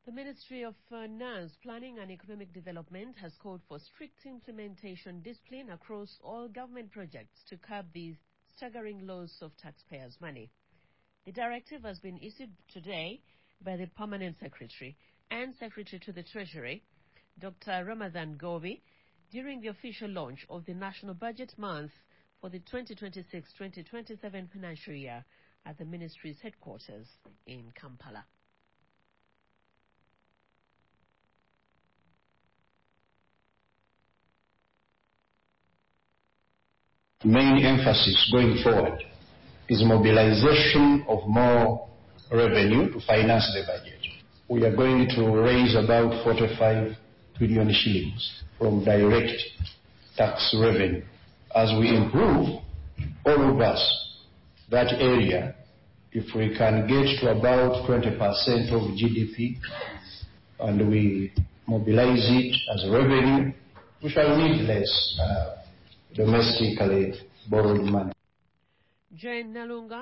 The Ministry of Finance, Planning and Economic Development has called for strict implementation discipline across all government projects to curb the staggering loss of taxpayers' money. The directive has been issued today by the Permanent Secretary and Secretary to the Treasury, Dr. Ramadhan Govi, during the official launch of the National Budget Month for the 2026-2027 financial year at the Ministry's headquarters in Kampala. Main emphasis going forward is mobilization of more revenue to finance the budget. We are going to raise about 45 billion shillings from direct tax revenue. As we improve, all of us, that area, if we can get to about 20% of GDP and we mobilize it as revenue, we shall need less domestically borrowed money. Jane Nalunga